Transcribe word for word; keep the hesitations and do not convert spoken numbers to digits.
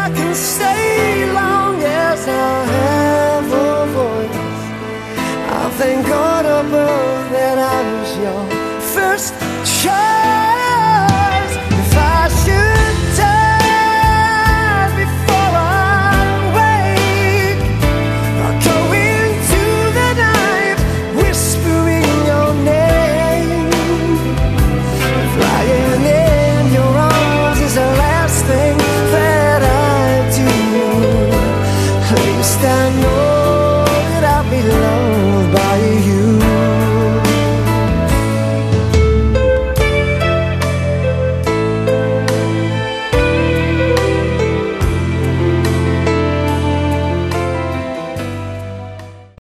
I can stay long as I have a voice. I thank God above that I was your first child.